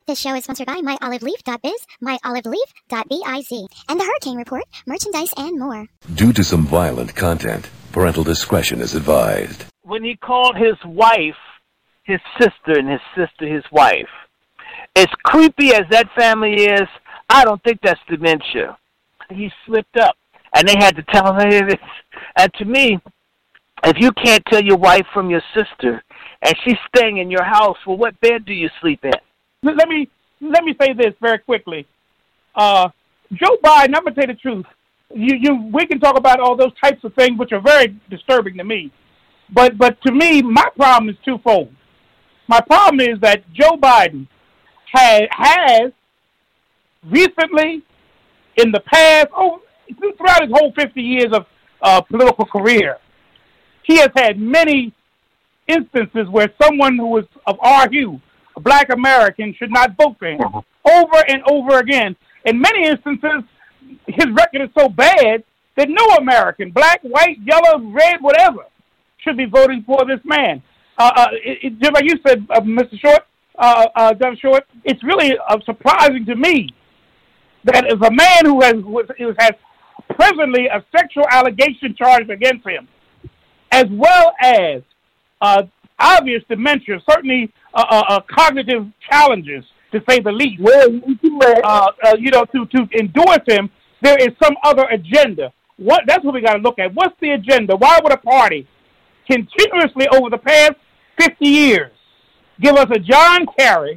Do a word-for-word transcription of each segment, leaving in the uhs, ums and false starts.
This show is sponsored by my olive leaf dot biz, my olive leaf dot biz, and the Hurricane Report, merchandise, and more. Due to some violent content, parental discretion is advised. When he called his wife his sister and his sister his wife, as creepy as that family is, I don't think that's dementia. He slipped up, and they had to tell him, hey, this. And to me, if you can't tell your wife from your sister, and she's staying in your house, well, what bed do you sleep in? Let me let me say this very quickly. Uh, Joe Biden, I'm going to tell you the truth. You, you, we can talk about all those types of things, which are very disturbing to me. But, but to me, my problem is twofold. My problem is that Joe Biden has, has recently, in the past, oh, throughout his whole fifty years of uh, political career, he has had many instances where someone who is of our hue, a black American, should not vote for him, over and over again. In many instances, his record is so bad that no American, black, white, yellow, red, whatever, should be voting for this man. Uh, uh, it, it, just like you said, uh, Mister Short, uh, uh, Governor Short, it's really uh, surprising to me that as a man who has, who has presently a sexual allegation charged against him, as well as uh, obvious dementia, certainly uh, uh, uh, cognitive challenges, to say the least, uh, uh, you know, to, to endorse him, there is some other agenda. What? That's what we got to look at. What's the agenda? Why would a party continuously over the past fifty years give us a John Kerry,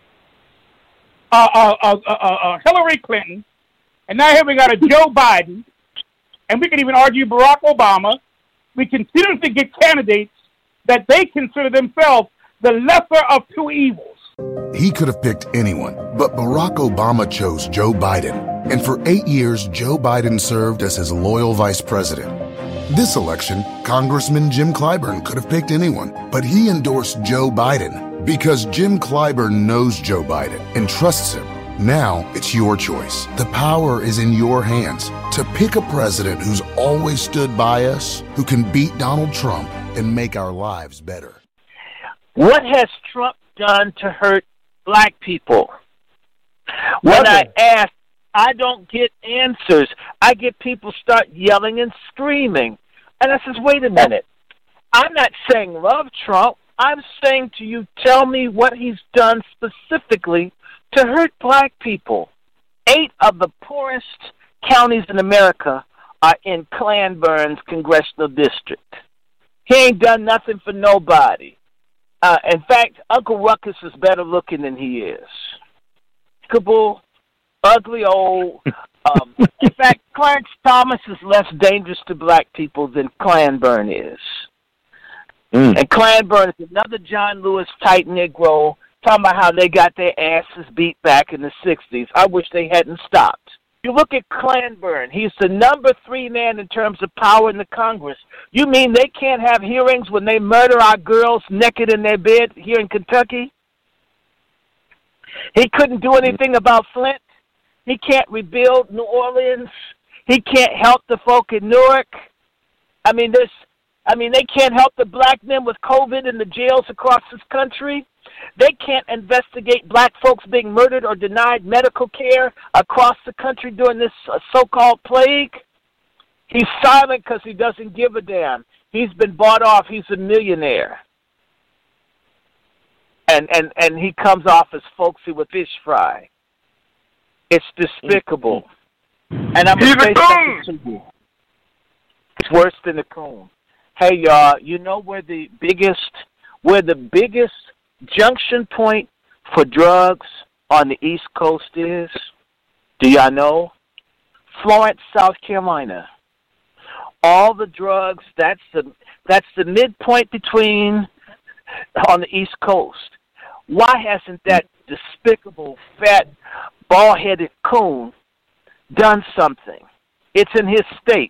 uh, uh, uh, uh, uh, Hillary Clinton, and now here we got a Joe Biden, and we can even argue Barack Obama. We continuously get candidates that they consider themselves the lesser of two evils. He could have picked anyone, but Barack Obama chose Joe Biden. And for eight years, Joe Biden served as his loyal vice president. This election, Congressman Jim Clyburn could have picked anyone, but he endorsed Joe Biden because Jim Clyburn knows Joe Biden and trusts him. Now it's your choice. The power is in your hands to pick a president who's always stood by us, who can beat Donald Trump and make our lives better. What has Trump done to hurt black people? When Nothing. I ask, I don't get answers. I get people start yelling and screaming. And I says, wait a minute. I'm not saying love Trump. I'm saying to you, tell me what he's done specifically to hurt black people. Eight of the poorest counties in America are in Clanburn's congressional district. He ain't done nothing for nobody. Uh, in fact, Uncle Ruckus is better looking than he is. Kabul, ugly old. Um, in fact, Clarence Thomas is less dangerous to black people than Clanburn is. Mm. And Clanburn is another John Lewis type Negro talking about how they got their asses beat back in the sixties. I wish they hadn't stopped. You look at Clanburn. He's the number three man in terms of power in the Congress. You mean they can't have hearings when they murder our girls naked in their bed here in Kentucky? He couldn't do anything about Flint. He can't rebuild New Orleans. He can't help the folk in Newark. I mean, there's, I mean, they can't help the black men with COVID in the jails across this country. They can't investigate black folks being murdered or denied medical care across the country during this uh, so-called plague. He's silent because he doesn't give a damn. He's been bought off. He's a millionaire. And, and, and he comes off as folksy with fish fry. It's despicable. And I'm going to say something to you. It's worse than a coon. Hey, y'all, you know where the biggest, where the biggest junction point for drugs on the East Coast is? Do y'all know? Florence, South Carolina. All the drugs, that's the that's the midpoint between on the East Coast. Why hasn't that despicable, fat, bald-headed coon done something? It's in his state.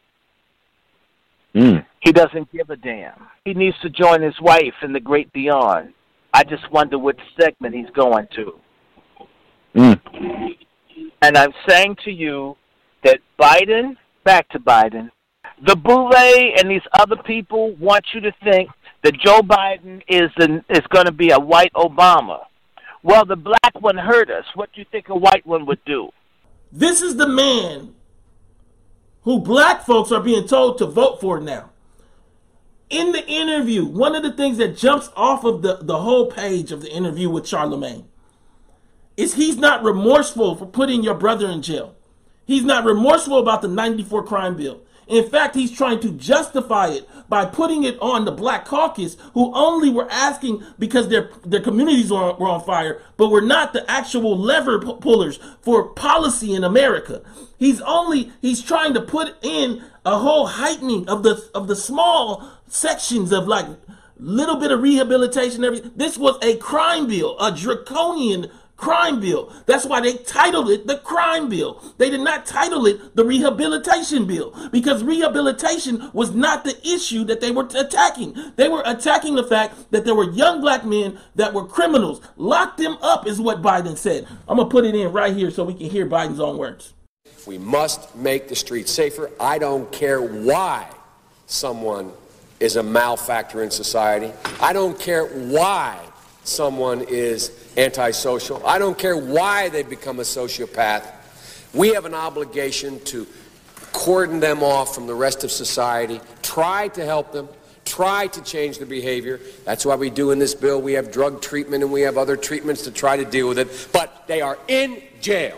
Mm. He doesn't give a damn. He needs to join his wife in the great beyond. I just wonder which segment he's going to. Mm. And I'm saying to you that Biden, back to Biden, the Boule and these other people want you to think that Joe Biden is an, is going to be a white Obama. well, the black one hurt us. What do you think a white one would do? This is the man who black folks are being told to vote for now. In the interview, one of the things that jumps off of the, the whole page of the interview with Charlemagne is he's not remorseful for putting your brother in jail. He's not remorseful about the ninety-four crime bill. In fact, he's trying to justify it by putting it on the Black Caucus, who only were asking because their their communities were, were on fire, but were not the actual lever pullers for policy in America. He's only he's trying to put in a whole heightening of the of the small sections of like little bit of rehabilitation. Everything. This was a crime bill, a draconian crime bill. That's why they titled it the crime bill. They did not title it the rehabilitation bill, because rehabilitation was not the issue that they were attacking. They were attacking the fact that there were young black men that were criminals. Lock them up is what Biden said. I'm going to put it in right here so we can hear Biden's own words. We must make the streets safer. I don't care why someone is a malfactor in society. I don't care why someone is antisocial. I don't care why they become a sociopath. We have an obligation to cordon them off from the rest of society, try to help them, try to change their behavior. That's why we do in this bill. We have drug treatment and we have other treatments to try to deal with it. But they are in jail,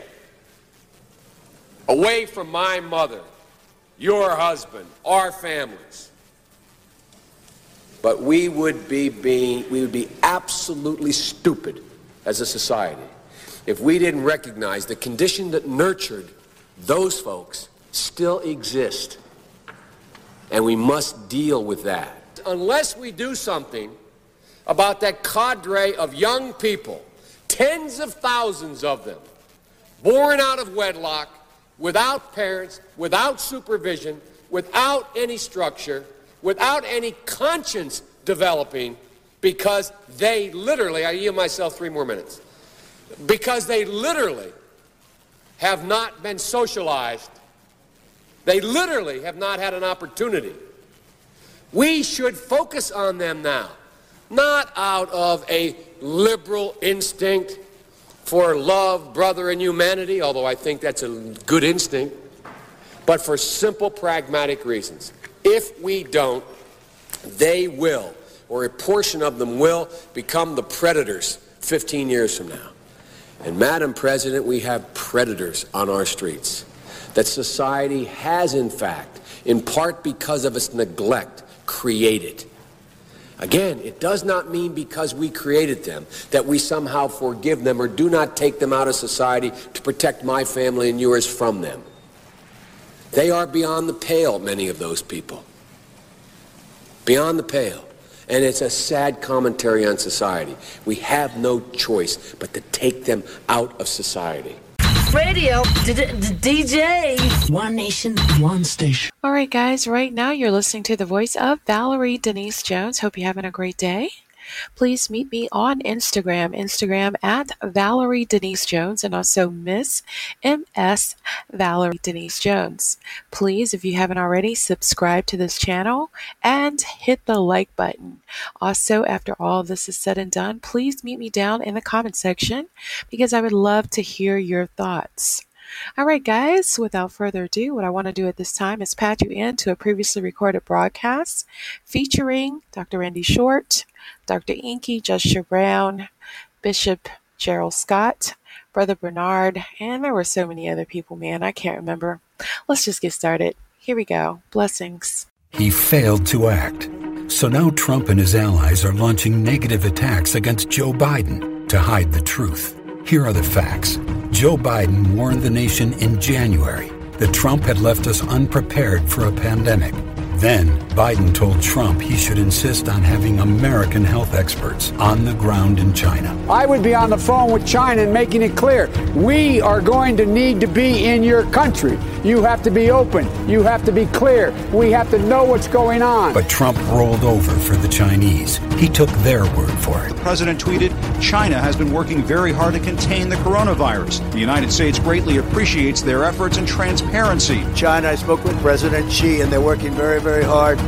away from my mother, your husband, our families. But we would be being, we would be absolutely stupid as a society if we didn't recognize the condition that nurtured those folks still exist. And we must deal with that. Unless we do something about that cadre of young people, tens of thousands of them, born out of wedlock, without parents, without supervision, without any structure, without any conscience developing, because they literally, I yield myself three more minutes, because they literally have not been socialized. They literally have not had an opportunity. We should focus on them now, not out of a liberal instinct for love, brother, and humanity, although I think that's a good instinct, but for simple, pragmatic reasons. If we don't, they will, or a portion of them will, become the predators fifteen years from now. And Madam President, we have predators on our streets that society has, in fact, in part because of its neglect, created. Again, it does not mean because we created them that we somehow forgive them or do not take them out of society to protect my family and yours from them. They are beyond the pale, many of those people. Beyond the pale. And it's a sad commentary on society. We have no choice but to take them out of society. Radio, D J. One nation, one station. All right, guys, right now you're listening to the voice of Valerie Denise Jones. Hope you're having a great day. Please meet me on Instagram, Instagram at Valerie Denise Jones, and also Miss M S Valerie Denise Jones. Please, if you haven't already, subscribe to this channel and hit the like button. Also, after all of this is said and done, please meet me down in the comment section because I would love to hear your thoughts. All right, guys, without further ado, what I want to do at this time is patch you into a previously recorded broadcast featuring Doctor Randy Short, Doctor Inky, Justin Brown, Bishop Gerald Scott, Brother Bernard, and there were so many other people, man, I can't remember. Let's just get started. Here we go. Blessings. He failed to act. So now Trump and his allies are launching negative attacks against Joe Biden to hide the truth. Here are the facts. Joe Biden warned the nation in January that Trump had left us unprepared for a pandemic. Then, Biden told Trump he should insist on having American health experts on the ground in China. I would be on the phone with China and making it clear, we are going to need to be in your country. You have to be open. You have to be clear. We have to know what's going on. But Trump rolled over for the Chinese. He took their word for it. The president tweeted, China has been working very hard to contain the coronavirus. The United States greatly appreciates their efforts and transparency. China, I spoke with President Xi, and they're working very, very hard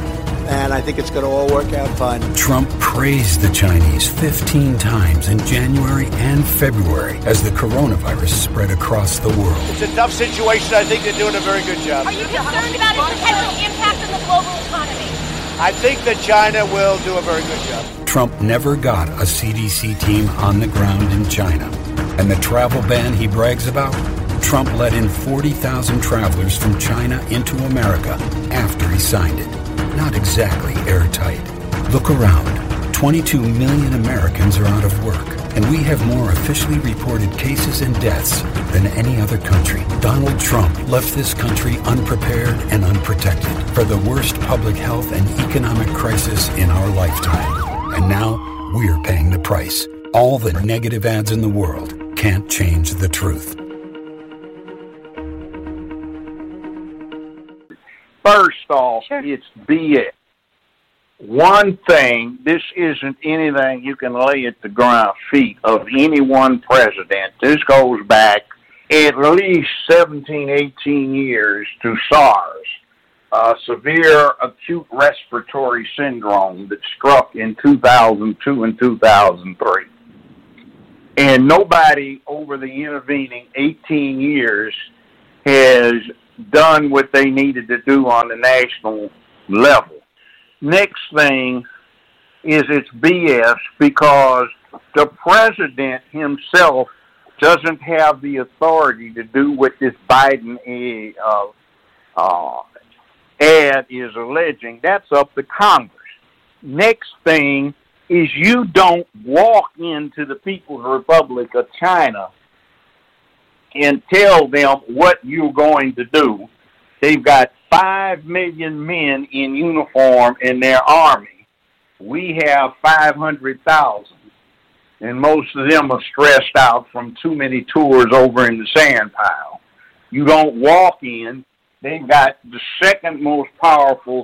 and I think it's going to all work out fine. Trump praised the Chinese fifteen times in January and February as the coronavirus spread across the world. It's a tough situation. I think they're doing a very good job. Are you concerned about its potential impact on the global economy? I think that China will do a very good job. Trump never got a C D C team on the ground in China. And the travel ban he brags about? Trump let in forty thousand travelers from China into America after he signed it. Not exactly airtight. Look around. twenty-two million Americans are out of work, and we have more officially reported cases and deaths than any other country. Donald Trump left this country unprepared and unprotected for the worst public health and economic crisis in our lifetime. And now we're paying the price. All the negative ads in the world can't change the truth. First off, sure. It's B S. One thing, this isn't anything you can lay at the ground feet of any one president. This goes back at least seventeen, eighteen years to SARS, uh, severe acute respiratory syndrome that struck in two thousand two and two thousand three. And nobody over the intervening eighteen years has done what they needed to do on the national level. Next thing is it's B S because the president himself doesn't have the authority to do what this Biden uh, uh, ad is alleging. That's up to Congress. Next thing is you don't walk into the People's Republic of China and tell them what you're going to do. They've got five million men in uniform in their army. We have five hundred thousand, and most of them are stressed out from too many tours over in the sand pile. You don't walk in. They've got the second most powerful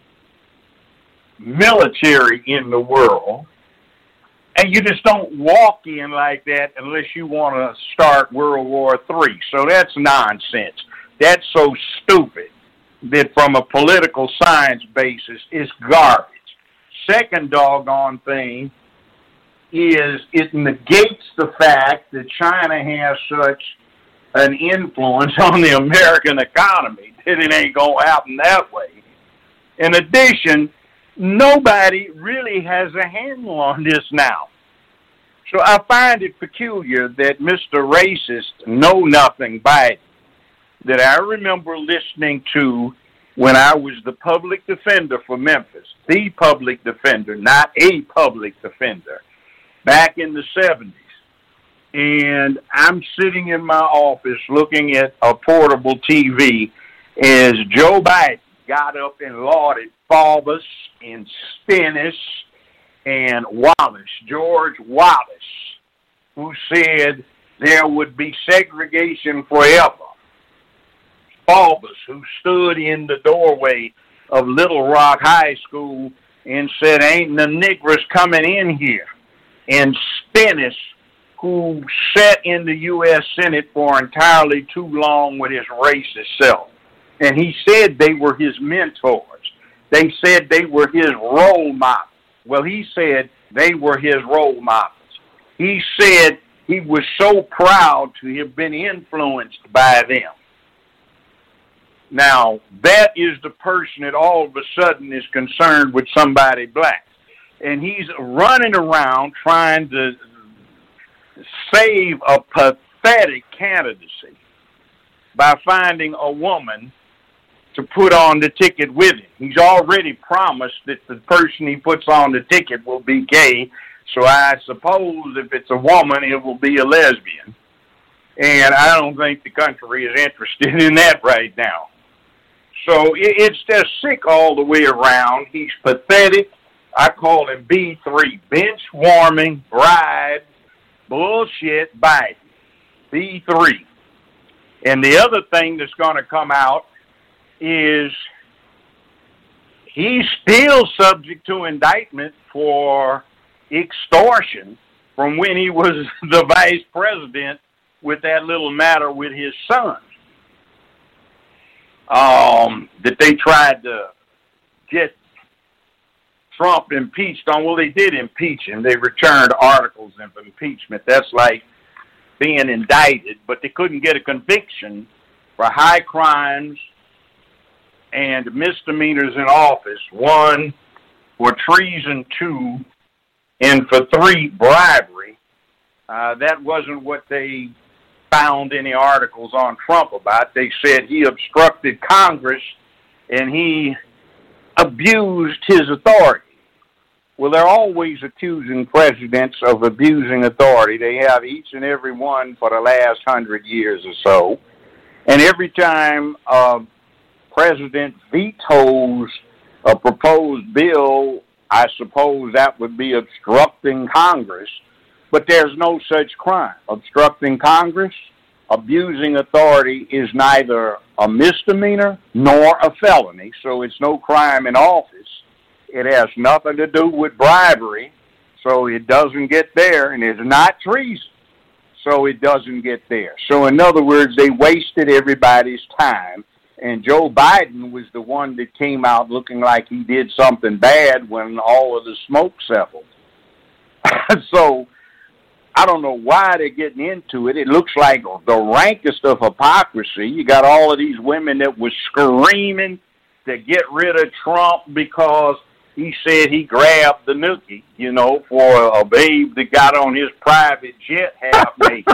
military in the world, and you just don't walk in like that unless you want to start World War Three. So that's nonsense. That's so stupid that from a political science basis is garbage. Second doggone thing is it negates the fact that China has such an influence on the American economy that it ain't going to happen that way. In addition, nobody really has a handle on this now. So I find it peculiar that Mister Racist Know-Nothing Biden, that I remember listening to when I was the public defender for Memphis, the public defender, not a public defender, back in the seventies. And I'm sitting in my office looking at a portable T V as Joe Biden got up and lauded Faubus and Stennis and Wallace, George Wallace, who said there would be segregation forever. Faubus, who stood in the doorway of Little Rock High School and said, ain't no niggers coming in here. And Stennis, who sat in the U S Senate for entirely too long with his racist self. And he said they were his mentors. They said they were his role models. Well, he said they were his role models. He said he was so proud to have been influenced by them. Now, that is the person that all of a sudden is concerned with somebody black. And he's running around trying to save a pathetic candidacy by finding a woman to put on the ticket with him. He's already promised that the person he puts on the ticket will be gay, so I suppose if it's a woman, it will be a lesbian. And I don't think the country is interested in that right now. So it's just sick all the way around. He's pathetic. I call him B three, bench warming, bribe, bullshit Biden. B three. And the other thing that's going to come out is he's still subject to indictment for extortion from when he was the vice president with that little matter with his son. Um, that they tried to get Trump impeached on, well, they did impeach him. They returned articles of impeachment. That's like being indicted, but they couldn't get a conviction for high crimes and misdemeanors in office. One, for treason. Two, and for three, bribery. Uh, that wasn't what they found any articles on Trump about. They said he obstructed Congress and he abused his authority. Well, they're always accusing presidents of abusing authority. They have each and every one for the last hundred years or so. And every time a president vetoes a proposed bill, I suppose that would be obstructing Congress. But there's no such crime. Obstructing Congress, abusing authority is neither a misdemeanor nor a felony, so it's no crime in office. It has nothing to do with bribery, so it doesn't get there, and it's not treason, so it doesn't get there. So in other words, they wasted everybody's time, and Joe Biden was the one that came out looking like he did something bad when all of the smoke settled. So I don't know why they're getting into it. It looks like the rankest of hypocrisy. You got all of these women that were screaming to get rid of Trump because he said he grabbed the nookie, you know, for a babe that got on his private jet half naked.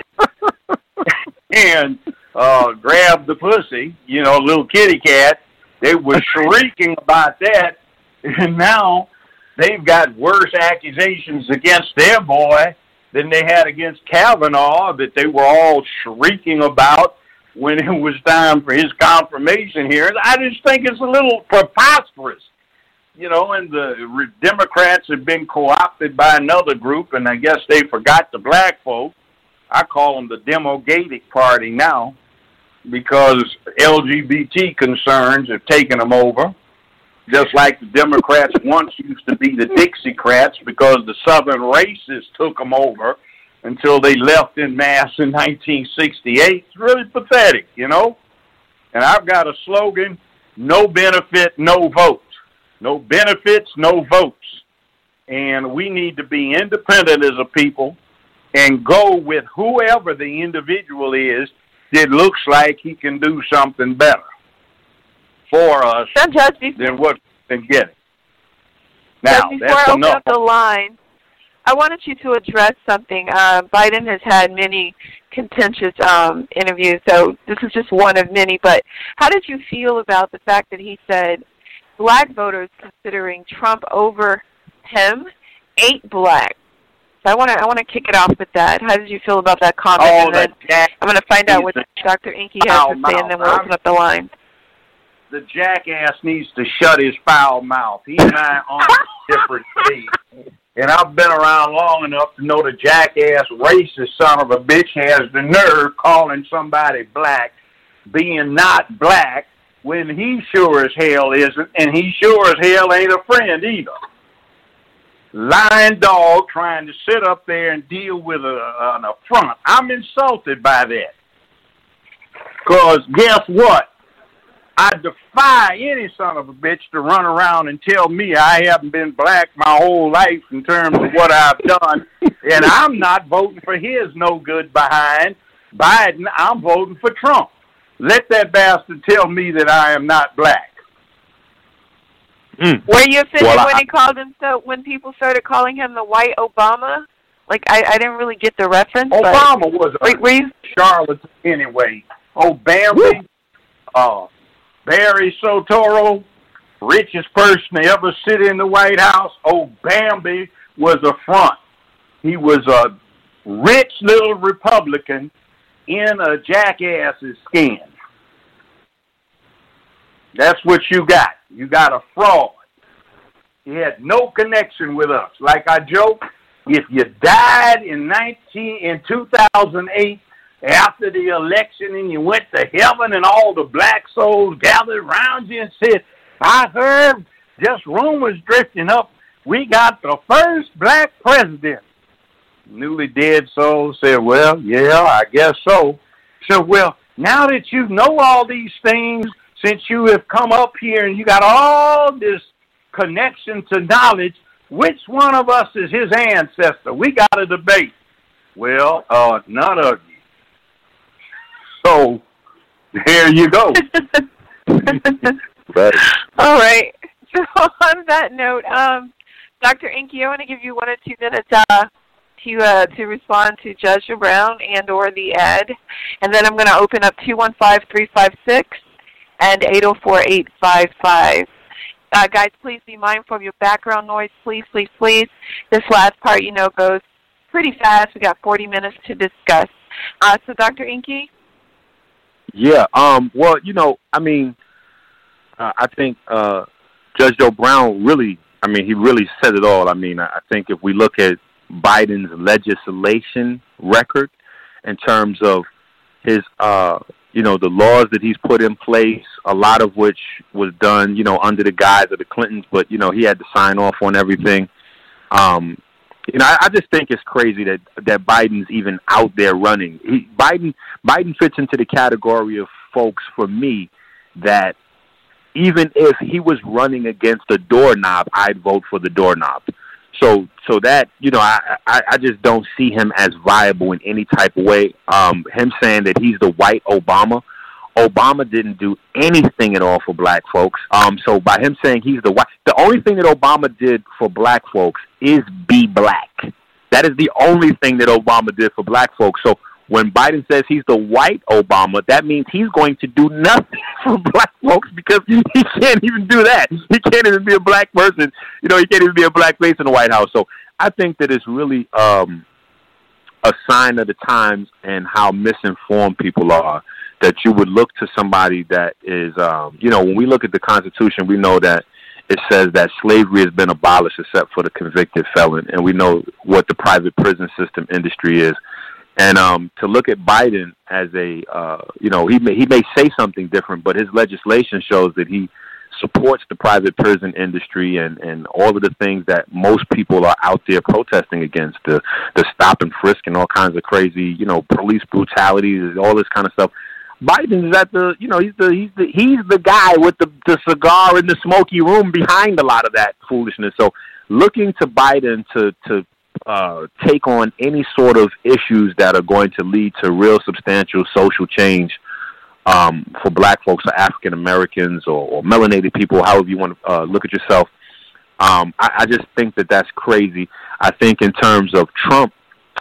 and uh, grabbed the pussy, you know, little kitty cat. They were shrieking about that. And now they've got worse accusations against their boy than they had against Kavanaugh that they were all shrieking about when it was time for his confirmation hearings. I just think it's a little preposterous, you know, and the Democrats have been co-opted by another group, and I guess they forgot the black folk. I call them the Demogatic Party now because L G B T concerns have taken them over. Just like the Democrats once used to be the Dixiecrats because the Southern racists took them over until they left en masse in nineteen sixty-eight. It's really pathetic, you know? And I've got a slogan, no benefit, no vote. No benefits, no votes. And we need to be independent as a people and go with whoever the individual is that looks like he can do something better for us than what we've been getting. Now, Judge, before that's I open enough. up the line, I wanted you to address something. Uh, Biden has had many contentious um, interviews, so this is just one of many. But how did you feel about the fact that he said black voters considering Trump over him ain't black? So I want to I want to kick it off with that. How did you feel about that comment? Oh, and then that I'm going to find out what Doctor Inky has to say, and then we'll open up the line. The jackass needs to shut his foul mouth. He and I are on a different page. And I've been around long enough to know the jackass racist son of a bitch has the nerve calling somebody black, being not black, when he sure as hell isn't, and he sure as hell ain't a friend either. Lying dog trying to sit up there and deal with a, an affront. I'm insulted by that. Because guess what? I defy any son of a bitch to run around and tell me I haven't been black my whole life in terms of what I've done, and I'm not voting for his no good behind Biden. I'm voting for Trump. Let that bastard tell me that I am not black. Mm. Were you offended well, when I, he called him so? When people started calling him the white Obama? Like I, I didn't really get the reference. Obama but, was a were, were you, charlatan anyway. Oh, Bambi, uh, Barry Soetoro, richest person to ever sit in the White House. Oh, Bambi was a front. He was a rich little Republican in a jackass's skin. That's what you got. You got a fraud. He had no connection with us. Like I joke, if you died in nineteen in two thousand eight after the election and you went to heaven and all the black souls gathered around you and said, I heard just rumors drifting up, we got the first black president. Newly dead soul said, well, yeah, I guess so. So, well, now that you know all these things, since you have come up here and you got all this connection to knowledge, which one of us is his ancestor? We got a debate. Well, uh, none of you. So, there you go. Right. All right. So on that note, um, Doctor Inky, I want to give you one or two minutes uh, to uh, to respond to Judge Brown and or the ad, and then I'm going to open up two one five, three five six and eight oh four, eight five five. Uh, guys, please be mindful of your background noise. Please, please, please. This last part, you know, goes pretty fast. We got forty minutes to discuss. Uh, so, Doctor Inky? Yeah. Um. Well, you know, I mean, uh, I think uh, Judge Joe Brown really, I mean, he really said it all. I mean, I think if we look at Biden's legislation record in terms of his, uh, you know, the laws that he's put in place, a lot of which was done, you know, under the guise of the Clintons, but, you know, he had to sign off on everything. Um, you know, I, I just think it's crazy that, that Biden's even out there running. He, Biden, Biden fits into the category of folks, for me, that even if he was running against a doorknob, I'd vote for the doorknob. So, so that, you know, I, I, I just don't see him as viable in any type of way. Um, him saying that he's the white Obama, Obama didn't do anything at all for black folks. Um, so by him saying he's the white, the only thing that Obama did for black folks is be black. That is the only thing that Obama did for black folks. So when Biden says he's the white Obama, that means he's going to do nothing for black folks because he can't even do that. He can't even be a black person. You know, he can't even be a black face in the White House. So I think that it's really um, a sign of the times and how misinformed people are, that you would look to somebody that is, um, you know, when we look at the Constitution, we know that it says that slavery has been abolished except for the convicted felon, and we know what the private prison system industry is. And um, to look at Biden as a, uh, you know, he may, he may say something different, but his legislation shows that he supports the private prison industry and, and all of the things that most people are out there protesting against, the, the stop and frisk and all kinds of crazy, you know, police brutality, all this kind of stuff. Biden is at the, you know, he's the he's the he's the guy with the, the cigar in the smoky room behind a lot of that foolishness. So looking to Biden to to Uh, take on any sort of issues that are going to lead to real substantial social change um, for black folks or African Americans or, or melanated people, however you want to uh, look at yourself. Um, I, I just think that that's crazy. I think in terms of Trump,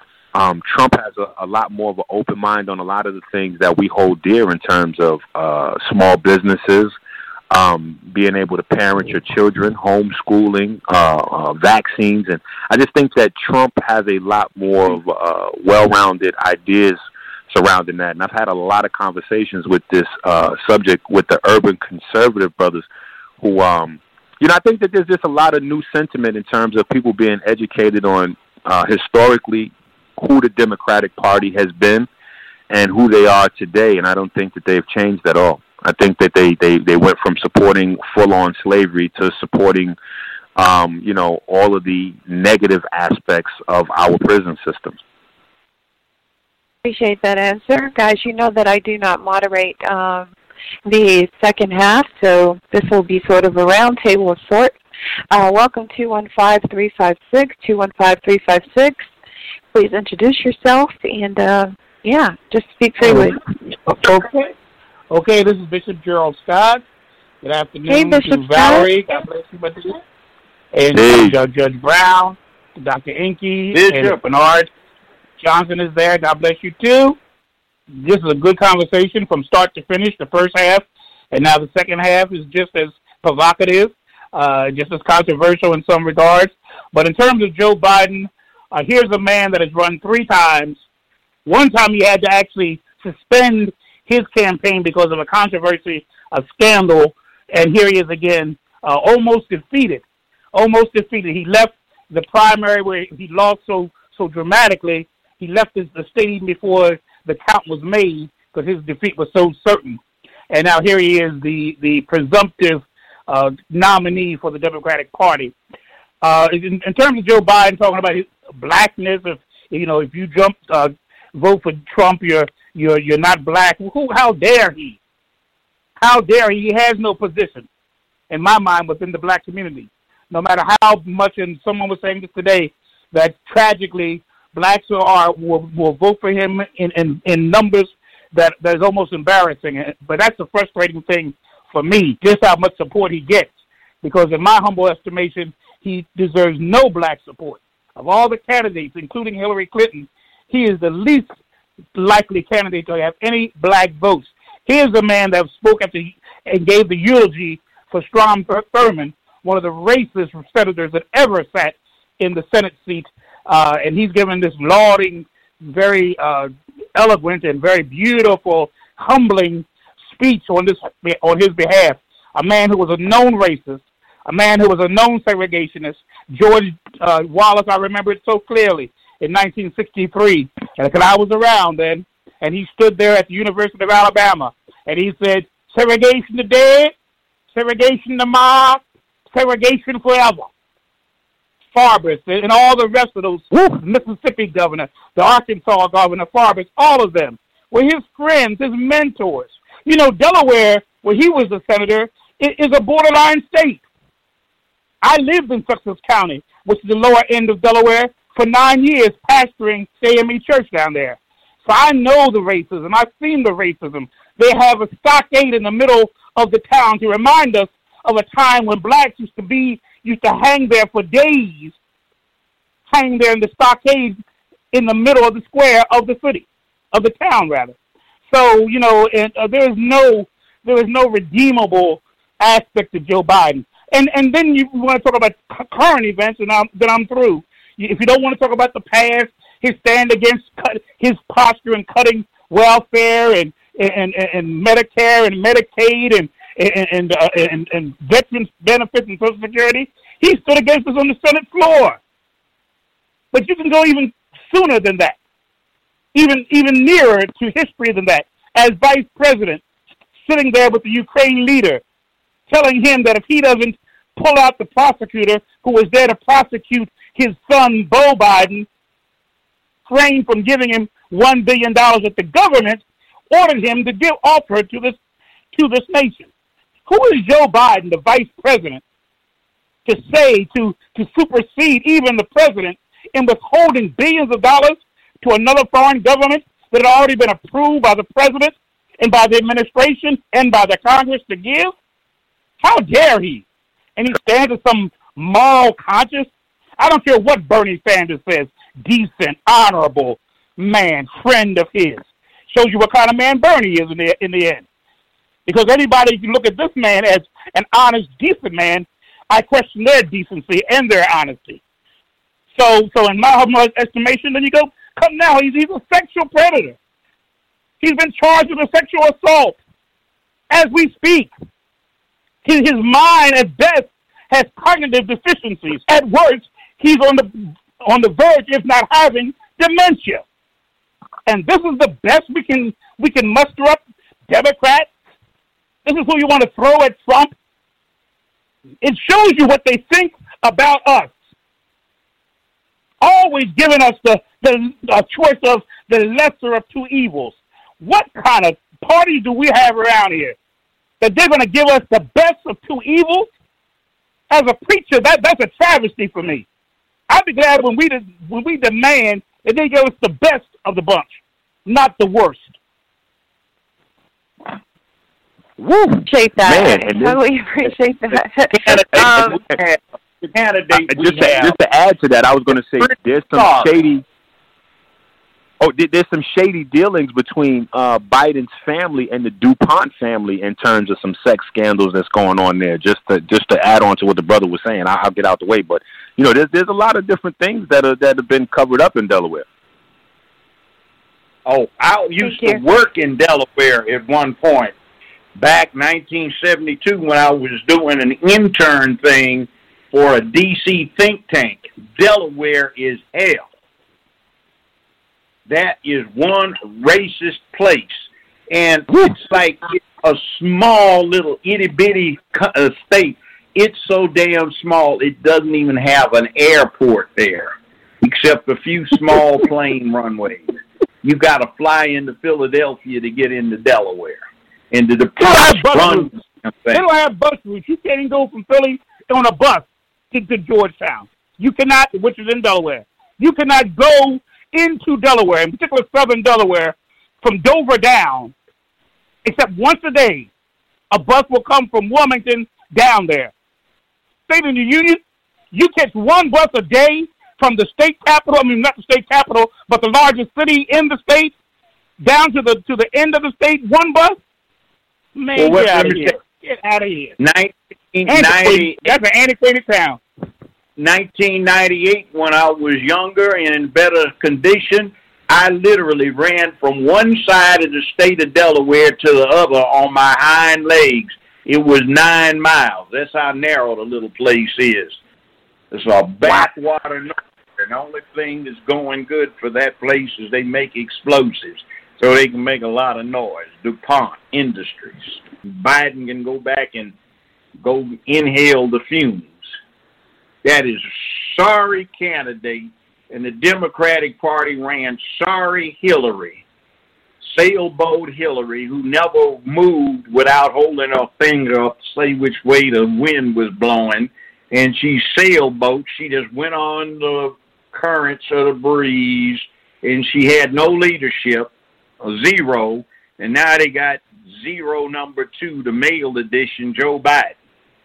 um, Trump has a, a lot more of an open mind on a lot of the things that we hold dear in terms of uh, small businesses, Um, being able to parent your children, homeschooling, uh, uh, vaccines. And I just think that Trump has a lot more of uh, well-rounded ideas surrounding that. And I've had a lot of conversations with this uh, subject with the urban conservative brothers who, um, you know, I think that there's just a lot of new sentiment in terms of people being educated on uh, historically who the Democratic Party has been and who they are today. And I don't think that they've changed at all. I think that they, they, they went from supporting full-on slavery to supporting, um, you know, all of the negative aspects of our prison system. Appreciate that answer. Guys, you know that I do not moderate um, the second half, so this will be sort of a round table of sorts. Uh, welcome two one five, three five six, two one five, three five six. Please introduce yourself and, uh, yeah, just speak freely. Okay. Okay, this is Bishop Gerald Scott. Good afternoon hey, Bishop to Valerie. God bless you, buddy. And hey. Judge, Judge Brown, Doctor Inky, Bishop. and Bernard Johnson is there. God bless you, too. This is a good conversation from start to finish, the first half. And now the second half is just as provocative, uh, just as controversial in some regards. But in terms of Joe Biden, uh, here's a man that has run three times. One time he had to actually suspend his campaign because of a controversy, a scandal, and here he is again, uh, almost defeated, almost defeated. He left the primary where he lost so so dramatically. He left his, the state even before the count was made because his defeat was so certain. And now here he is, the the presumptive uh, nominee for the Democratic Party. Uh, in, in terms of Joe Biden talking about his blackness, if you know, if you jump uh, vote for Trump, you're You're you're not black. Who? How dare he? How dare he? He has no position, in my mind, within the black community. no matter how much, and someone was saying this today, that tragically blacks are will, will vote for him in, in, in numbers that, that is almost embarrassing. But that's the frustrating thing for me, just how much support he gets. Because in my humble estimation, he deserves no black support. Of all the candidates, including Hillary Clinton, he is the least likely candidate to have any black votes. He is the man that spoke at the and gave the eulogy for Strom Thurmond, one of the racist senators that ever sat in the Senate seat, uh, and he's given this lauding, very uh, eloquent and very beautiful, humbling speech on this on his behalf. A man who was a known racist, a man who was a known segregationist. George uh, Wallace, I remember it so clearly, in nineteen sixty-three, and because I was around then, and he stood there at the University of Alabama, and he said, segregation to dead, segregation tomorrow, segregation forever. Farbus and all the rest of those, woo, Mississippi governor, the Arkansas governor, Farbus, all of them were his friends, his mentors. You know, Delaware, where he was a senator, is a borderline state. I lived in Sussex County, which is the lower end of Delaware, for nine years, pastoring A M E Church down there. So I know the racism. I've seen the racism. They have a stockade in the middle of the town to remind us of a time when blacks used to be, used to hang there for days, hang there in the stockade in the middle of the square of the city, of the town rather. So, you know, and, uh, there is no, there is no redeemable aspect to Joe Biden. And and then you want to talk about current events, and I'm, then I'm through. If you don't want to talk about the past, his stand against cut, his posture in cutting welfare and and, and, and Medicare and Medicaid and and and, uh, and and veterans benefits and Social Security, he stood against us on the Senate floor. But you can go even sooner than that, even even nearer to history than that, as vice president, sitting there with the Ukraine leader, telling him that if he doesn't pull out the prosecutor who was there to prosecute his son, Beau Biden, refrained from giving him one billion dollars that the government ordered him to give offer to this to this nation. Who is Joe Biden, the vice president, to say, to, to supersede even the president in withholding billions of dollars to another foreign government that had already been approved by the president and by the administration and by the Congress to give? How dare he? And he stands as some moral conscience. I don't care what Bernie Sanders says. Decent, honorable man, friend of his. Shows you what kind of man Bernie is in the, in the end. Because anybody can look at this man as an honest, decent man, I question their decency and their honesty. So, so in my humble estimation, then you go, come now, he's, he's a sexual predator. He's been charged with a sexual assault as we speak. His, his mind, at best, has cognitive deficiencies. At worst, he's on the on the verge, if not having, dementia. And this is the best we can we can muster up, Democrats. This is who you want to throw at Trump. It shows you what they think about us. Always giving us the, the, the choice of the lesser of two evils. What kind of party do we have around here? That they're going to give us the best of two evils? As a preacher, that, that's a travesty for me. I'd be glad when we when we demand that they give us the best of the bunch, not the worst. Woo! Appreciate that. Man, I totally appreciate that. um, the candidate uh, just, to, just to add to that, I was going to say there's some shady. Oh, there's some shady dealings between uh, Biden's family and the DuPont family in terms of some sex scandals that's going on there. Just to just to add on to what the brother was saying, I'll, I'll get out the way. But you know, there's there's a lot of different things that are that have been covered up in Delaware. Oh, I used to work in Delaware at one point, back nineteen seventy-two, when I was doing an intern thing for a D C think tank. Delaware is hell. That is one racist place. And it's like it's a small little itty-bitty uh, state. It's so damn small, it doesn't even have an airport there, except a few small plane runways. You got to fly into Philadelphia to get into Delaware. Into the They don't have bus routes. You can't even go from Philly on a bus to, to Georgetown. You cannot, which is in Delaware. You cannot go into Delaware, in particular southern Delaware, from Dover down, except once a day, a bus will come from Wilmington down there. State of the Union, you catch one bus a day from the state capital, I mean, not the state capital, but the largest city in the state, down to the to the end of the state, one bus? Man, well, get out of here. Get out of here. nineteen ninety That's an antiquated town. nineteen ninety-eight, when I was younger and in better condition, I literally ran from one side of the state of Delaware to the other on my hind legs. It was nine miles. That's how narrow the little place is. It's a backwater north, and the only thing that's going good for that place is they make explosives so they can make a lot of noise. DuPont Industries. Biden can go back and go inhale the fumes. That is sorry candidate, and the Democratic Party ran sorry Hillary, sailboat Hillary, who never moved without holding her finger up to say which way the wind was blowing, and she sailboat. She just went on the currents of the breeze, and she had no leadership, a zero, and now they got zero number two, the male edition, Joe Biden.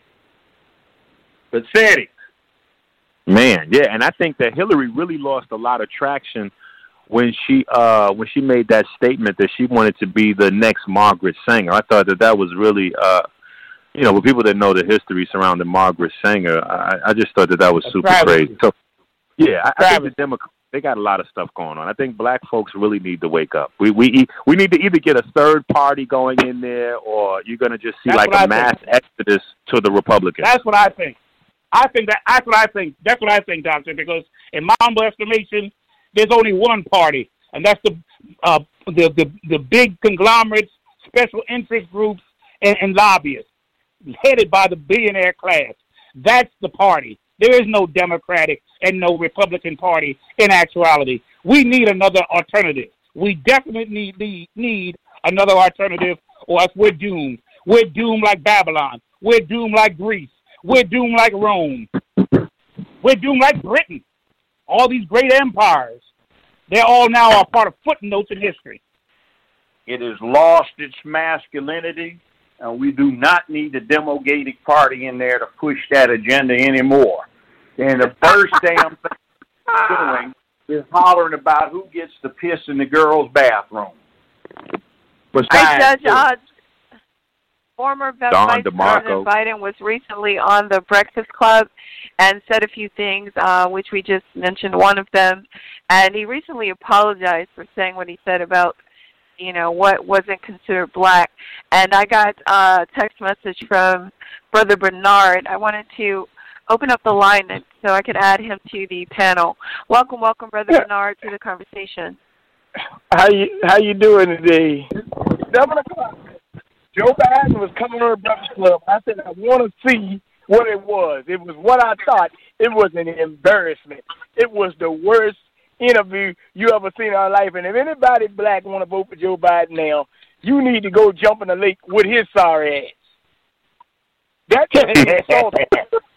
Pathetic. Man, yeah, and I think that Hillary really lost a lot of traction when she uh, when she made that statement that she wanted to be the next Margaret Sanger. I thought that that was really, uh, you know, for people that know the history surrounding Margaret Sanger, I, I just thought that that was That's super Travis. crazy. So, yeah, I, I think Travis. the Democrats, they got a lot of stuff going on. I think black folks really need to wake up. We we we need to either get a third party going in there, or you're going to just see That's like what a I mass think. exodus to the Republicans. That's what I think. I think that that's what I think. That's what I think, Doctor. Because in my humble estimation, there's only one party, and that's the uh, the, the the big conglomerates, special interest groups, and, and lobbyists, headed by the billionaire class. That's the party. There is no Democratic and no Republican Party in actuality. We need another alternative. We definitely need need, need another alternative, or else we're doomed. We're doomed like Babylon. We're doomed like Greece. We're doomed like Rome. We're doomed like Britain. All these great empires, they're all now a part of footnotes in history. It has lost its masculinity, and we do not need the Democratic Party in there to push that agenda anymore. And the first damn thing they're doing is hollering about who gets to piss in the girls' bathroom. Hi, Judge Odd. Former Vice Don President DeMarco. Biden was recently on the Breakfast Club and said a few things, uh, which we just mentioned one of them. And he recently apologized for saying what he said about, you know, what wasn't considered black. And I got a text message from Brother Bernard. I wanted to open up the line so I could add him to the panel. Welcome, welcome, Brother Yeah. Bernard, to the conversation. How you how you doing today? Seven o'clock. Joe Biden was coming on the Breakfast Club. I said I want to see what it was. It was what I thought. It was an embarrassment. It was the worst interview you ever seen in our life. And if anybody black want to vote for Joe Biden now, you need to go jump in the lake with his sorry ass. That's insulting.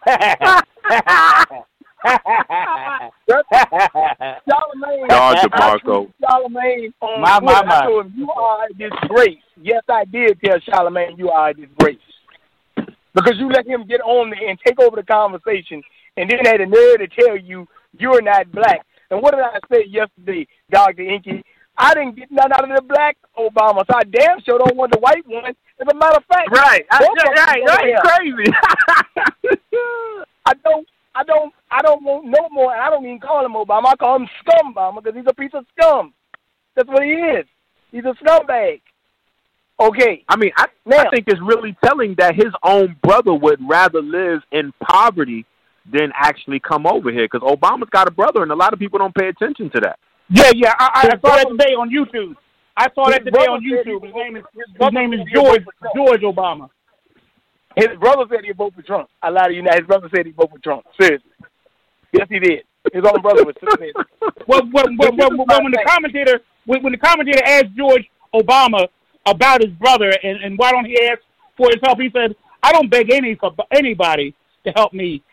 Charlemagne, Don I DeMarco. told Charlemagne on My, my, Twitter, I my. told him, you are a disgrace. Yes, I did tell Charlemagne you are a disgrace. Because you let him get on there and take over the conversation and then had the nerve to tell you you're not black. And what did I say yesterday, Doctor Inky? I didn't get none out of the black Obama, so I damn sure don't want the white one. As a matter of fact, Right. I, both of them right. over here. That's crazy. I don't, I don't, I don't want no more. And I don't even call him Obama. I call him Scumbama because he's a piece of scum. That's what he is. He's a scumbag. Okay. I mean, I, Now- I think it's really telling that his own brother would rather live in poverty than actually come over here, because Obama's got a brother, and a lot of people don't pay attention to that. Yeah, yeah. I, I His saw that brother- today on YouTube. I saw His that today brother on said he YouTube. His voted- name is his his brother name is said he'd George vote for Trump. George Obama. His brother said he'd vote for Trump. I lie to you now. His brother said he'd vote for Trump. Seriously. Yes, he did. His own brother was said. Well, well, well, well, well, when the commentator when, when the commentator asked George Obama about his brother and, and why don't he ask for his help, he said, "I don't beg any for anybody to help me.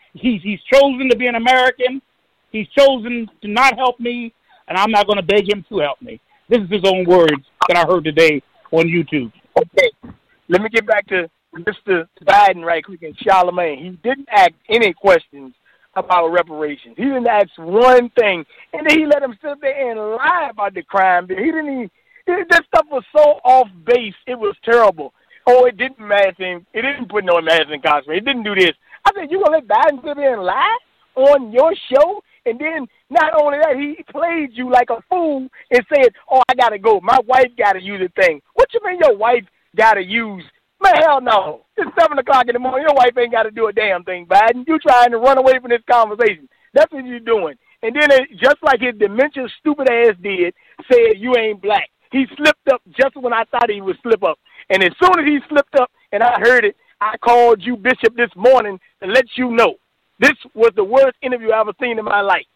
He's he's chosen to be an American. He's chosen to not help me, and I'm not going to beg him to help me. This is his own words that I heard today on YouTube. Okay, let me get back to Mister Biden right quick and Charlemagne. He didn't ask any questions about reparations. He didn't ask one thing, and then he let him sit there and lie about the crime. He didn't even. That stuff was so off base. It was terrible. Oh, it didn't matter him. It didn't put no matter in Cosby. It didn't do this. I said, you gonna let Biden sit there and lie on your show? And then not only that, he played you like a fool and said, oh, I got to go. My wife got to use a thing. What you mean your wife got to use? Man, hell no. It's seven o'clock in the morning. Your wife ain't got to do a damn thing, Biden. You trying to run away from this conversation. That's what you're doing. And then it, just like his dementia stupid ass did, said you ain't black. He slipped up just when I thought he would slip up. And as soon as he slipped up and I heard it, I called you, Bishop, this morning to let you know. This was the worst interview I ever seen in my life.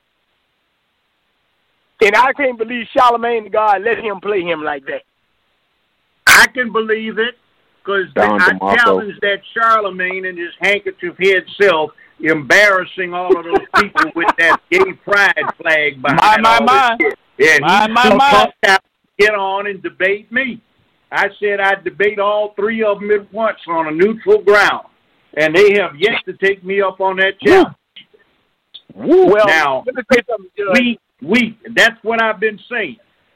And I can't believe Charlemagne the God let him play him like that. I can believe it because I challenge that Charlemagne and his handkerchief head self embarrassing all of those people with that gay pride flag behind my, all my, this shit. And my, he my, my. out get on and debate me. I said I'd debate all three of them at once on a neutral ground. And they have yet to take me up on that challenge. Woo. Well, now, let me say something, Judge. we, we, that's what I've been saying.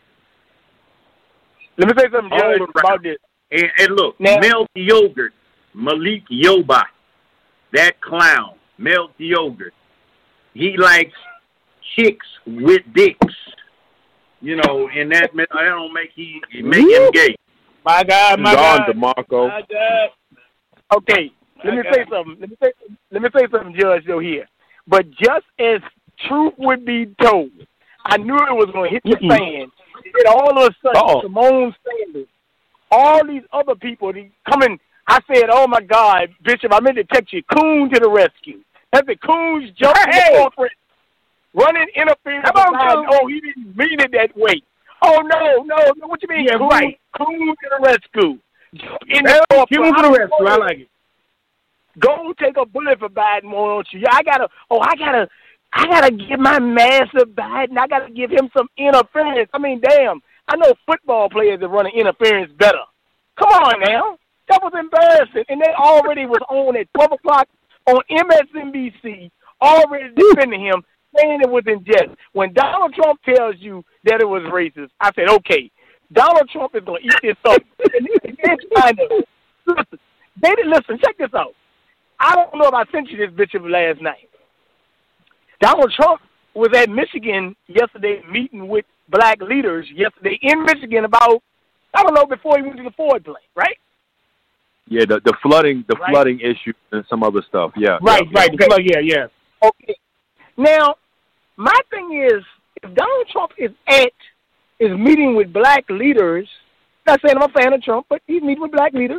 Let me say something, Judge, about this. And, and look, now, Milk Yogurt, Malik Yoba, that clown, Milk Yogurt, he likes chicks with dicks. You know, and that, that don't make, he, make him gay. My God, my God. God. DeMarco. My God. Okay, let me say something. Let me say, let me say something, Judge, though, here. But just as truth would be told, I knew it was going to hit the Mm-mm. fan. And all of a sudden, Uh-oh. Simone Sanders, all these other people, they coming. I said, oh, my God, Bishop, I meant to text you, Coon to the rescue. That's the Coons jumping Hey! the portrait, running interference. Come on, Coon. Oh, he didn't mean it that way. Oh, no, no, no. What you mean? Yeah, Coon, right. Coon to the rescue. In Hey, the Coon to the rescue. I like it. Go take a bullet for Biden, why don't you? I gotta. Oh, I gotta. I gotta give my massive Biden. I gotta give him some interference. I mean, damn. I know football players that run interference better. Come on now, that was embarrassing, and they already was on at twelve o'clock on M S N B C, already defending him, saying it was in jest. When Donald Trump tells you that it was racist, I said, okay, Donald Trump is gonna eat this up. And they're trying to listen. They didn't listen. Check this out. I don't know if I sent you this, Bishop, last night. Donald Trump was at Michigan yesterday meeting with black leaders yesterday in Michigan about, I don't know, before he went to the Ford plane, right? Yeah, the the flooding, the Right. flooding issue and some other stuff. Yeah, Right, yeah, right. Okay. Well, yeah, yeah. Okay. Now, my thing is, if Donald Trump is at, is meeting with black leaders, not saying I'm a fan of Trump, but he's meeting with black leaders,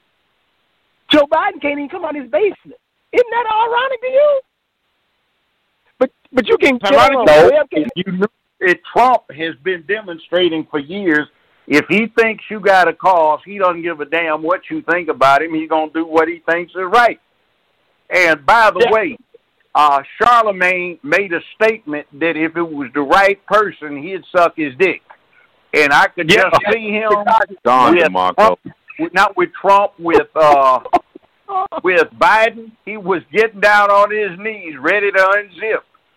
Joe Biden can't even come out of his basement. Isn't that ironic to you? But but you can get on No, a webcam. you know it, Trump has been demonstrating for years. If he thinks you got a cause, he doesn't give a damn what you think about him. He's going to do what he thinks is right. And by the Yeah. way, uh, Charlemagne made a statement that if it was the right person, he'd suck his dick. And I could Yeah. just see him Don with DeMarco. Trump, with- not with Trump, with uh, with Biden. He was getting down on his knees, ready to unzip.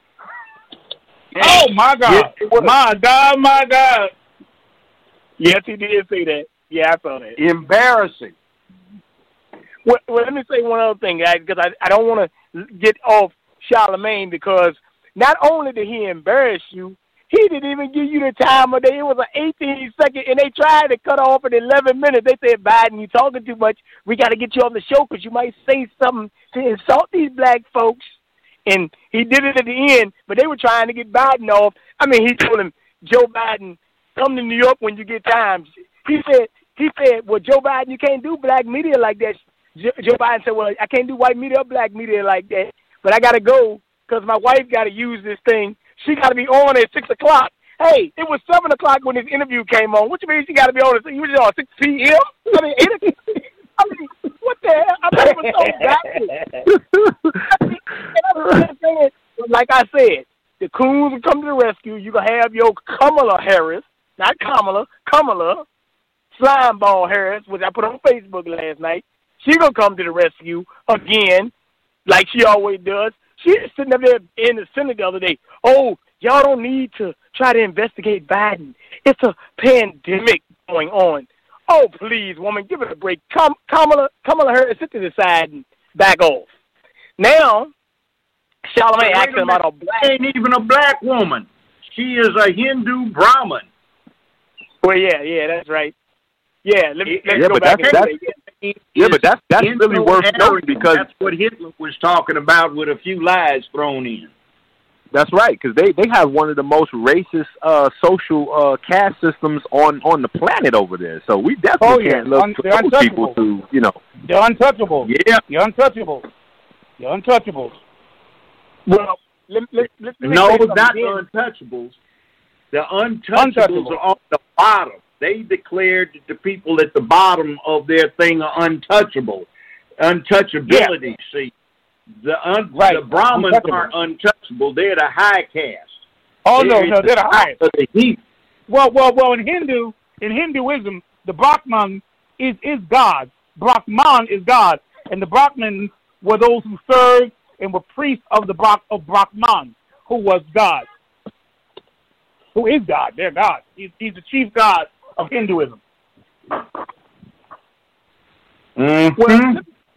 Oh, my God. Yes, it was. My God, my God. Yes, he did say that. Yeah, I saw that. Embarrassing. Well, well, let me say one other thing, guys, because I, I don't want to get off Charlemagne, because not only did he embarrass you, he didn't even give you the time of day. It was an eighteen second, and they tried to cut off at eleven minutes. They said, Biden, you talking too much. We got to get you on the show because you might say something to insult these black folks. And he did it at the end, but they were trying to get Biden off. I mean, he told him, Joe Biden, come to New York when you get time. He said, he said, well, Joe Biden, you can't do black media like that. Joe Biden said, well, I can't do white media or black media like that, but I got to go because my wife got to use this thing. She got to be on at six o'clock. Hey, it was seven o'clock when this interview came on. What you mean she got to be on at you was on six p.m.? I mean, eight o'clock. I mean, what the hell? I mean, it was so backwards. I mean, and I'm like I said, the coons will come to the rescue. You can have your Kamala Harris, not Kamala, Kamala, slime ball Harris, which I put on Facebook last night. She gonna come to the rescue again, like she always does. She was sitting up there in the Senate the other day. Oh, y'all don't need to try to investigate Biden. It's a pandemic going on. Oh, please, woman, give it a break. Kam- Kamala, Kamala Harris, sit to the side and back off. Now, Charlamagne asked him about a black. She ain't even a black woman. She is a Hindu Brahmin. Well, yeah, yeah, that's right. Yeah, let me, let's yeah, go but back that's, and that's, yeah. yeah, but that's that's really worth noting because that's what Hitler was talking about with a few lies thrown in. That's right, because they, they have one of the most racist uh, social uh, caste systems on, on the planet over there. So we definitely oh, yeah. can't look Un- for those people to, you know. They're untouchable. Yeah. You're untouchable. You're untouchables. Well, let, let, let, let no, me say not again. the untouchables. The untouchables Untouchable. are on the bottom. They declared that the people at the bottom of their thing are untouchable. Untouchability, yeah. see. The un- right. the Brahmins untouchable. aren't untouchable. They're the high caste. Oh, they're no, no, they're the highest. The heat. Well, well, well, in Hindu, in Hinduism, the Brahman is, is God. Brahman is God. And the Brahmins were those who served and were priests of the Brah- of Brahman, who was God. Who is God? They're God. He's, he's the chief God of Hinduism. Mm-hmm. Well,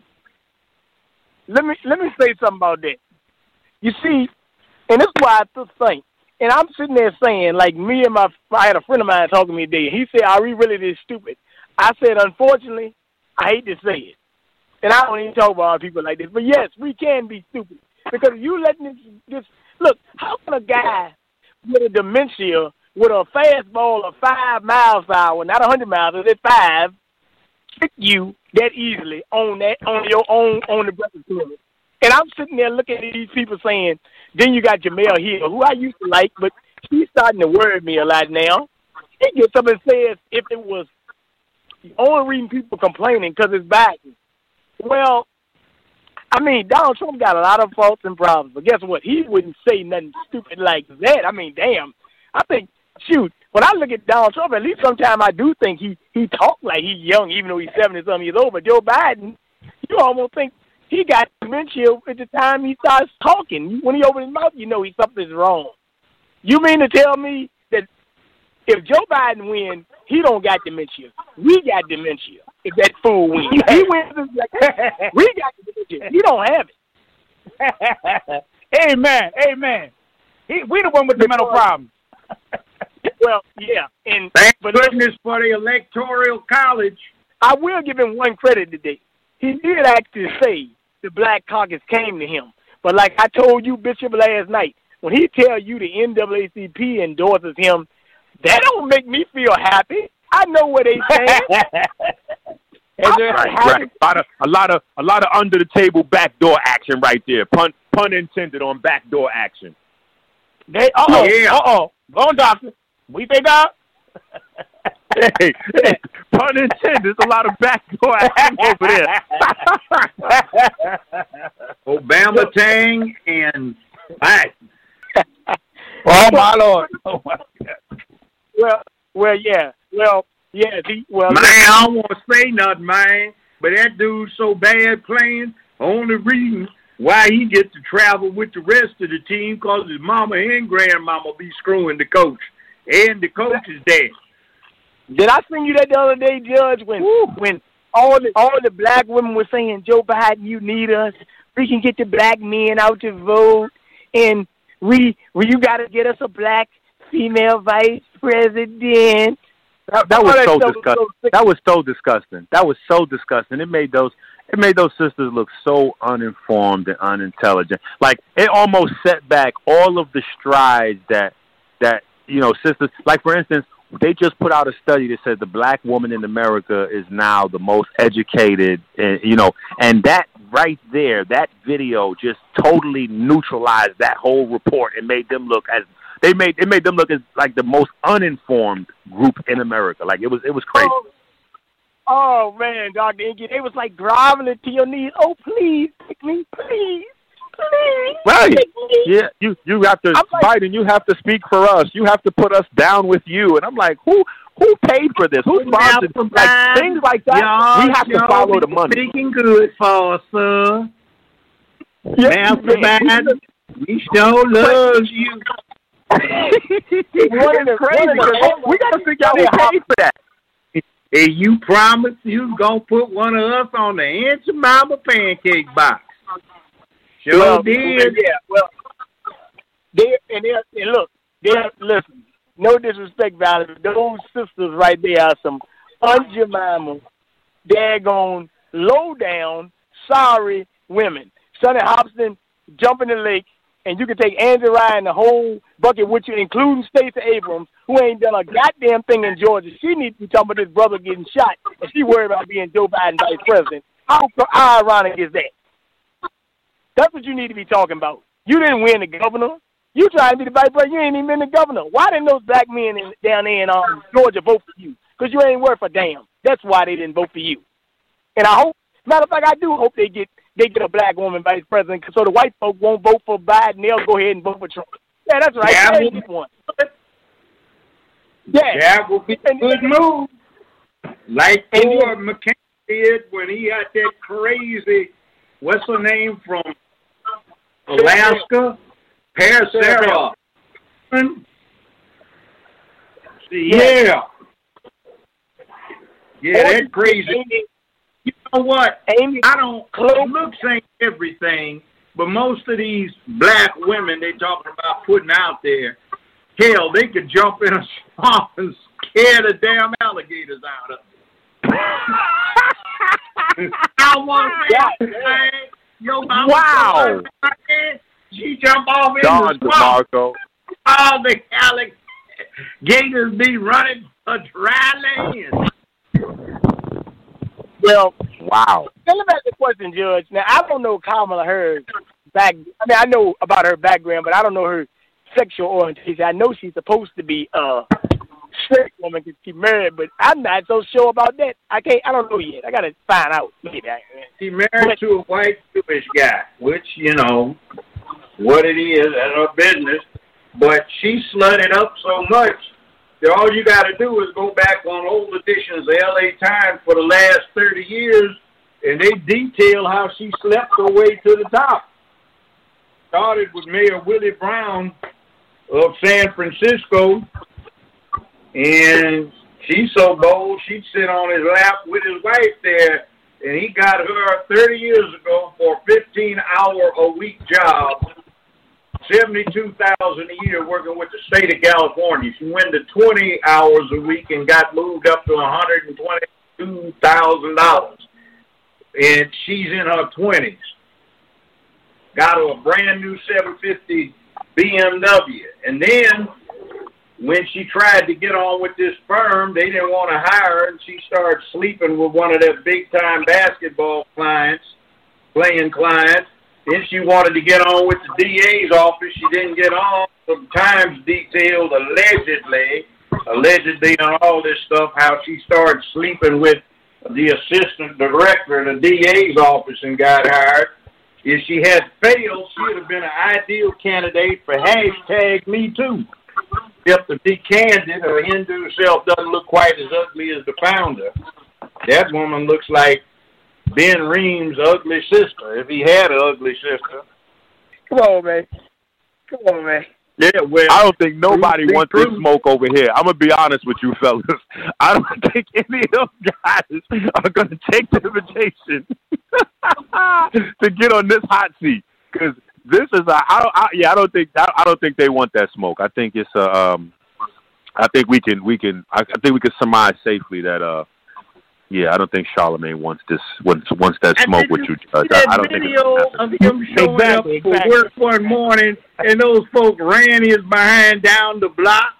let me let me say something about that. You see, and this is why I just think, and I'm sitting there saying, like me and my, I had a friend of mine talking to me today. He said, "Are we really this stupid?" I said, "Unfortunately, I hate to say it, and I don't even talk about people like this, but yes, we can be stupid because you letting this, this look. How can a guy with a dementia with a fastball of five miles per hour, not a hundred miles, it's five, trick you that easily on that on your own on the breakfast club?" And I'm sitting there looking at these people saying, then you got Jamel Hill, who I used to like, but she's starting to worry me a lot now. He gets up and says if it was the only reason people complaining because it's Biden. Well, I mean, Donald Trump got a lot of faults and problems, but guess what? He wouldn't say nothing stupid like that. I mean, damn. I think, shoot, when I look at Donald Trump, at least sometimes I do think he, he talks like he's young, even though he's seventy-something years old. But Joe Biden, you almost think he got dementia at the time he starts talking. When he opens his mouth, you know he something's wrong. You mean to tell me that if Joe Biden wins, he don't got dementia? We got dementia if that fool wins. He wins, like, we got dementia. He don't have it. Amen. Amen. He, we the one with the mental problems. Well, yeah. And thank goodness for the Electoral College. I will give him one credit today. He did actually say the Black Caucus came to him. But like I told you, Bishop, last night, when he tell you the N double A C P endorses him, that don't make me feel happy. I know what they stand. right, right. A lot of a lot of a lot of under the table backdoor action right there. Pun pun intended on backdoor action. They uh oh yeah. uh oh. Go on, doctor. We say that. Hey, hey, pun intended. There's a lot of backdoor action over there. Obama Tang and Biden. Oh my Lord! Oh my God. Well, well, yeah, well, yeah. The, well, man, I don't want to say nothing, man, but that dude's so bad playing. Only reason why he gets to travel with the rest of the team because his mama and grandmama be screwing the coach, and the coach is dead. Did I send you that the other day, Judge, when Woo. when all the all the black women were saying, Joe Biden, you need us. We can get the black men out to vote, and we we you got to get us a black female vice president. That, that was so disgusting. That was so disgusting. That was so disgusting. It made those it made those sisters look so uninformed and unintelligent. Like it almost set back all of the strides that that you know sisters. Like for instance. They just put out a study that said the black woman in America is now the most educated, and you know, and that right there, that video just totally neutralized that whole report and made them look as they made it made them look as like the most uninformed group in America. Like it was, it was crazy. Oh, oh man, Doctor Inky, they was like groveling to your knees. Oh, please pick me, please. Right. Yeah, you you have to, like, Biden, you have to speak for us. You have to put us down with you. And I'm like, who who paid for this? Who sponsored? Like, things like that, y'all, we have to follow the money. Speaking good for us, sir. Yes, Master Biden, we sure love you. What is crazy? We got to figure out who paid for that. And you promised you was going to put one of us on the Aunt Jemima pancake box. Sure well, did. Yeah, well, they and, they and look, they listen. No disrespect, Valerie. Those sisters right there are some Aunt Jemima, daggone, low down, sorry women. Sonny Hobson, jump in the lake, and you can take Andrew Ryan the whole bucket with you, including Stacey Abrams, who ain't done a goddamn thing in Georgia. She needs to be talking about this brother getting shot, and she worried about being Joe Biden vice president. How, how ironic is that? That's what you need to be talking about. You didn't win the governor. You trying to be the vice president. You ain't even been the governor. Why didn't those black men in, down there in um, Georgia vote for you? Because you ain't worth a damn. That's why they didn't vote for you. And I hope, matter of fact, I do hope they get they get a black woman vice president, so the white folk won't vote for Biden. They'll go ahead and vote for Trump. Yeah, that's right. That will, one. Yeah, that will be a good move. Like Ford McCain did when he had that crazy, what's her name from Alaska? Paracera. Yeah. Yeah, that's crazy. You know what? Amy, I don't, looks ain't everything, but most of these black women they talking about putting out there, hell, they could jump in a swamp and scare the damn alligators out of it. I want that, man. Yo, mama, wow. She jump off in Don the swamp. DeMarco. All the alligators be running for dry land. Well, wow. Tell me about the question, Judge. Now, I don't know Kamala Harris' back. I mean, I know about her background, but I don't know her sexual orientation. I know she's supposed to be a straight woman because she's married, but I'm not so sure about that. I can't. I don't know yet. I got to find out. Maybe I, she married but, to a white Jewish guy, which, you know, what it is, that's her business. But she slutted up so much that all you got to do is go back on old editions of L A Times for the last thirty years, and they detail how she slept her way to the top. Started with Mayor Willie Brown of San Francisco, and she's so bold, she'd sit on his lap with his wife there, and he got her thirty years ago for a fifteen-hour-a-week job, seventy-two thousand dollars a year working with the state of California. She went to twenty hours a week and got moved up to one hundred twenty-two thousand dollars. And she's in her twenties. Got her a brand new seven fifty B M W. And then when she tried to get on with this firm, they didn't want to hire her, and she started sleeping with one of their big-time basketball clients, playing clients. Then she wanted to get on with the D A's office. She didn't get on. The Times detailed allegedly, allegedly on all this stuff, how she started sleeping with the assistant director of the D A's office and got hired. If she had failed, she would have been an ideal candidate for hashtag Me Too. Except to be candid, her Hindu self doesn't look quite as ugly as the founder. That woman looks like Ben Ream's ugly sister, if he had an ugly sister. Come on, man. Come on, man. Yeah, well, I don't think nobody proof, wants proof. this smoke over here. I'm going to be honest with you fellas. I don't think any of those guys are going to take the invitation to get on this hot seat. Because this is a, I don't, I, yeah, I don't think, I, I don't think they want that smoke. I think it's a, um, I think we can, we can, I, I think we can surmise safely that, uh, yeah, I don't think Charlemagne wants this, wants, wants that smoke with you, Judge. I, I don't think video of him showing exactly, up for exactly. work one morning, and those folk ran his behind down the block.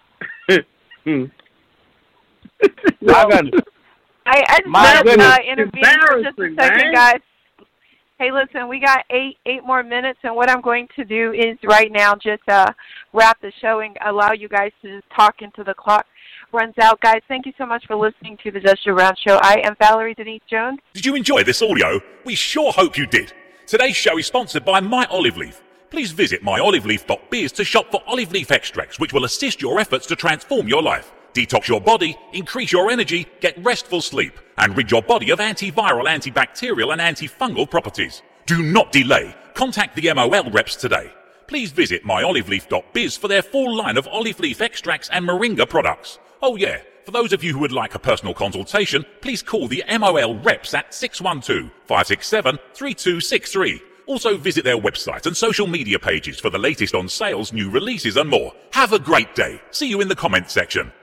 well, I, I just want to uh, intervene for just a second, man. guys. Hey, listen, we got eight eight more minutes, and what I'm going to do is right now just uh, wrap the show and allow you guys to just talk until the clock runs out. Guys, thank you so much for listening to the Judge Joe Brown Show. I am Valerie Denise Jones. Did you enjoy this audio? We sure hope you did. Today's show is sponsored by My Olive Leaf. Please visit my olive leaf dot biz to shop for olive leaf extracts which will assist your efforts to transform your life, detox your body, increase your energy, get restful sleep, and rid your body of antiviral, antibacterial, and antifungal properties. Do not delay. Contact the M O L reps today. Please visit my olive leaf dot biz for their full line of olive leaf extracts and moringa products. Oh yeah, for those of you who would like a personal consultation, please call the M O L reps at six one two, five six seven, three two six three. Also visit their website and social media pages for the latest on sales, new releases and more. Have a great day. See you in the comments section.